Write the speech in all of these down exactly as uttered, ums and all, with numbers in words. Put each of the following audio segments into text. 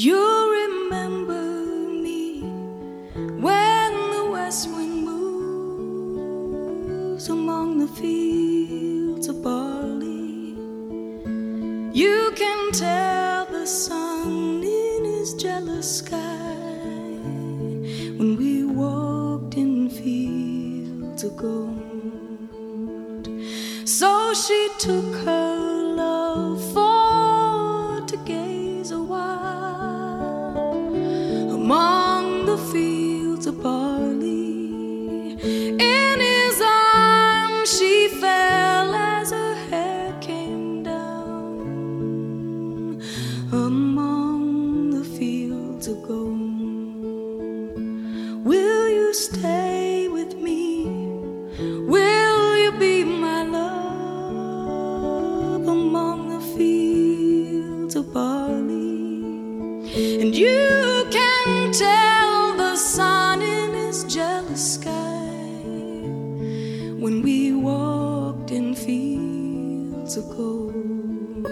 You'll remember me when the west wind moves among the fields of barley. You can tell the sun in his jealous sky when we walked in fields of gold. So she took her love for to gaze a while among the fields of barley. In his arms she fell as her hair came down among the fields of gold. Will you stay with me? Will you be my love among the fields of barley? And you can tell the sun in his jealous sky when we walked in fields of gold.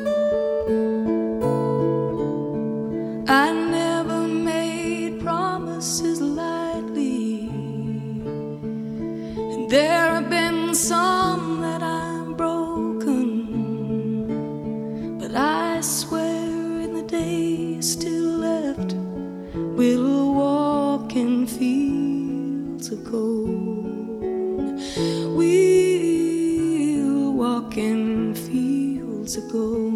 I never made promises lightly, and there have been some that I've broken, but I swear in the days still left we'll walk in fields of gold. We'll walk in fields of gold.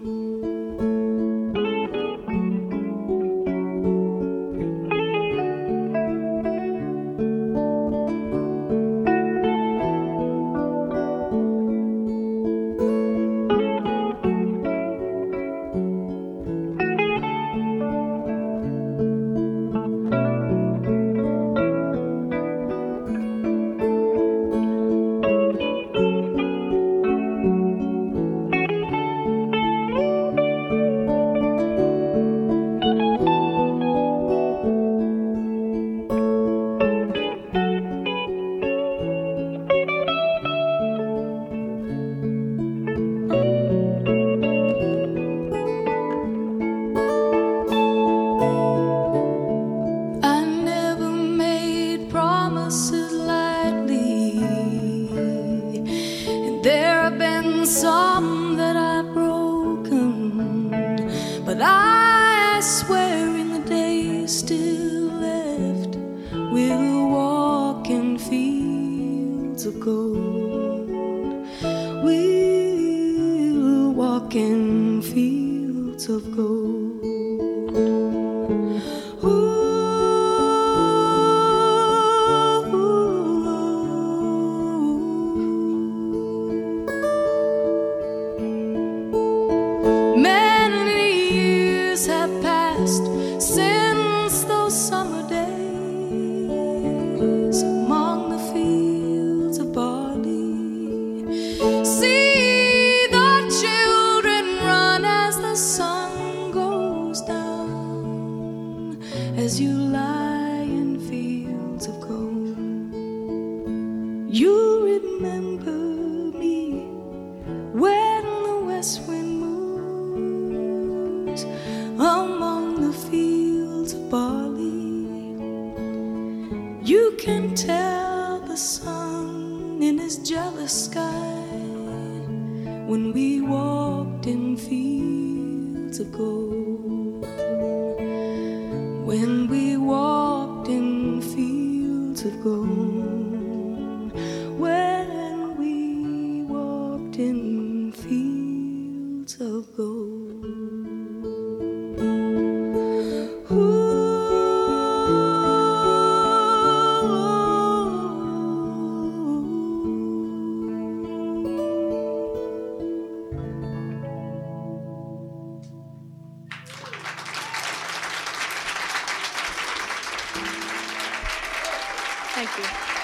There have been some that I've broken, but I swear in the days still left we'll walk in fields of gold. We'll walk in fields of gold. Ooh. Have passed since those summer days among the fields of barley. See the children run as the sun goes down, as you lie in fields of gold. You remember me when the west wind moves among the fields of barley. You can tell the sun in his jealous sky when we walked in fields of gold. When we walked in fields of gold. When we walked in fields of gold. Thank you.